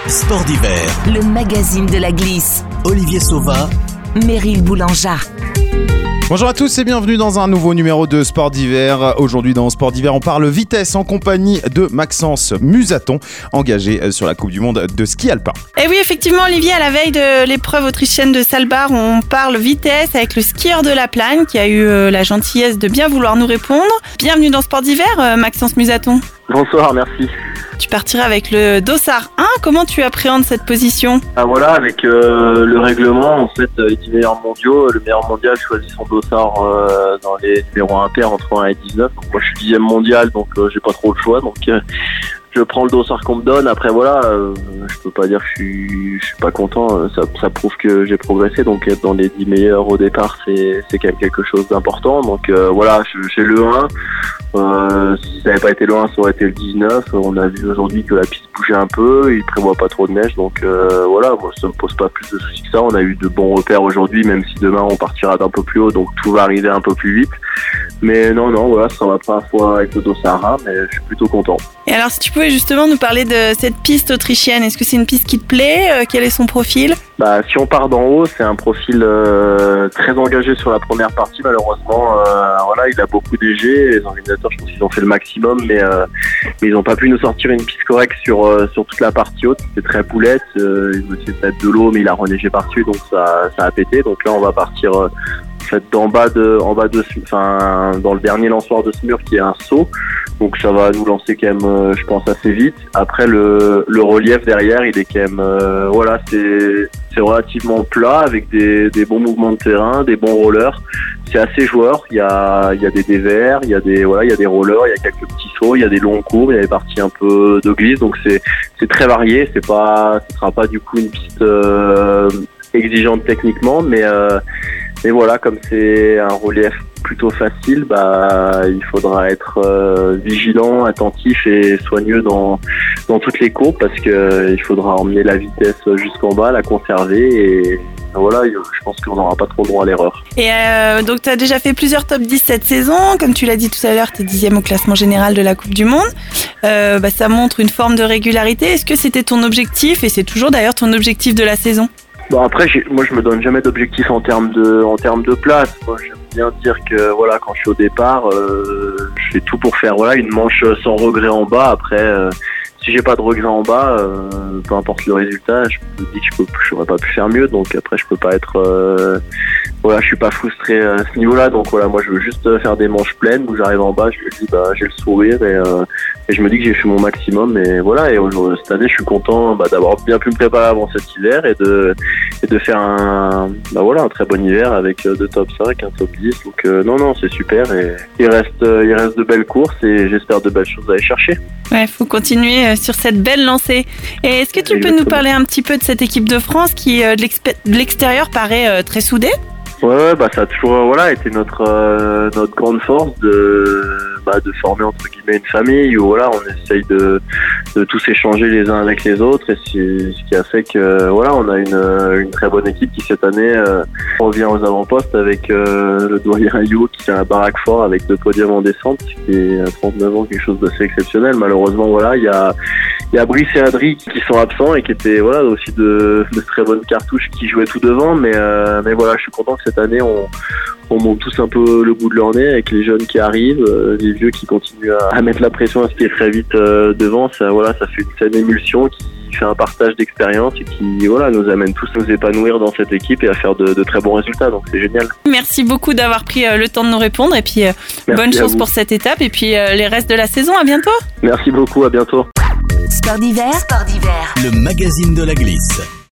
Sport d'hiver, le magazine de la glisse. Olivier Sauvin, Meryl Boulangea. Bonjour à tous et bienvenue dans un nouveau numéro de Sport d'hiver. Aujourd'hui dans Sport d'hiver, on parle vitesse en compagnie de Maxence Musaton, engagé sur la Coupe du Monde de ski alpin. Et oui, effectivement, Olivier, à la veille de l'épreuve autrichienne de Saalbach, on parle vitesse avec le skieur de la Plagne qui a eu la gentillesse de bien vouloir nous répondre. Bienvenue dans Sport d'hiver, Maxence Musaton. Bonsoir, merci. Tu partiras avec le Dossard 1. Comment tu appréhendes cette position ? Voilà, avec le règlement, en fait, les 10 meilleurs mondiaux, le meilleur mondial choisit son Dossard dans les numéros impairs entre 1 et 19. Donc, moi, je suis 10e mondial, donc j'ai pas trop le choix. Donc, je prends le Dossard qu'on me donne. Après, voilà, je peux pas dire que je suis pas content. Ça prouve que j'ai progressé. Donc, être dans les 10 meilleurs au départ, c'est quand même quelque chose d'important. Donc, voilà, j'ai le 1. Si ça n'avait pas été le 1, ça aurait été le 19. On a vu aujourd'hui que la piste bougeait un peu. Il prévoit pas trop de neige. Donc, voilà, moi, ça me pose pas plus de soucis que ça. On a eu de bons repères aujourd'hui, même si demain, on partira d'un peu plus haut. Donc, tout va arriver un peu plus vite. Mais non, voilà, ça va pas à la fois avec le Dossard 1, mais je suis plutôt content. Et alors, si tu pouvais justement nous parler de cette piste autrichienne, est-ce que c'est une piste qui te plaît ? Quel est son profil ? Si on part d'en haut, c'est un profil très engagé sur la première partie. Malheureusement, voilà, il a beaucoup DG. Les organisateurs, je pense qu'ils ont fait le maximum, mais ils n'ont pas pu nous sortir une piste correcte sur toute la partie haute. C'était très boulette. Ils ont essayé de mettre de l'eau, mais il a reneigé par-dessus, donc ça a pété. Donc là, on va partir en fait dans le dernier lançoir de ce mur qui est un saut. Donc ça va nous lancer quand même, je pense, assez vite. Après, le relief derrière, il est quand même, voilà, c'est relativement plat avec des bons mouvements de terrain, des bons rollers. C'est assez joueur. Il y a des dévers, il y a des rollers, il y a quelques petits sauts, il y a des longs cours, il y a des parties un peu de glisse. Donc c'est très varié. Ce sera pas du coup une piste exigeante techniquement, mais voilà, comme c'est un relief plutôt facile, il faudra être vigilant, attentif et soigneux dans toutes les courbes parce que il faudra emmener la vitesse jusqu'en bas, la conserver et voilà, je pense qu'on n'aura pas trop droit à l'erreur. Et donc tu as déjà fait plusieurs top 10 cette saison, comme tu l'as dit tout à l'heure, tu es 10e au classement général de la Coupe du Monde. Ça montre une forme de régularité. Est-ce que c'était ton objectif et c'est toujours d'ailleurs ton objectif de la saison ? Après, moi je me donne jamais d'objectif en termes de place. Moi j'aime bien dire que voilà, quand je suis au départ, je fais tout pour faire une manche sans regret en bas. Après, si j'ai pas de regret en bas, peu importe le résultat, je me dis que j'aurais pas pu faire mieux. Donc après, je peux pas être je suis pas frustré à ce niveau-là. Donc voilà, moi je veux juste faire des manches pleines où j'arrive en bas, je me dis j'ai le sourire et je me dis que j'ai fait mon maximum et voilà. Et cette année, je suis content d'avoir bien pu me préparer avant cet hiver et de faire un très bon hiver avec 2 top 5, un top 10. Donc non, c'est super et il reste de belles courses et j'espère de belles choses à aller chercher. Ouais, faut continuer sur cette belle lancée. Et est-ce que tu peux nous parler un petit peu de cette équipe de France qui de l'extérieur paraît très soudée ? Ouais, ça a toujours été notre grande force de former entre guillemets une famille où on essaye de tous échanger les uns avec les autres et c'est ce qui a fait que on a une très bonne équipe qui cette année revient aux avant-postes avec le doyen Ayou qui a un baraque fort avec 2 podiums en descente, ce qui est à 39 ans quelque chose d'assez exceptionnel. Malheureusement il y a Brice et Adri qui sont absents et qui étaient aussi de très bonnes cartouches qui jouaient tout devant, mais voilà, je suis content que cette année on monte tous un peu le bout de leur nez avec les jeunes qui arrivent, les vieux qui continuent à mettre la pression à ce qui est très vite devant. Ça fait une saine émulsion qui fait un partage d'expérience et qui nous amène tous à nous épanouir dans cette équipe et à faire de très bons résultats. Donc c'est génial. Merci beaucoup d'avoir pris le temps de nous répondre et puis bonne chance pour cette étape et puis les restes de la saison. À bientôt. Merci beaucoup, à bientôt. Sport d'hiver, le magazine de la glisse.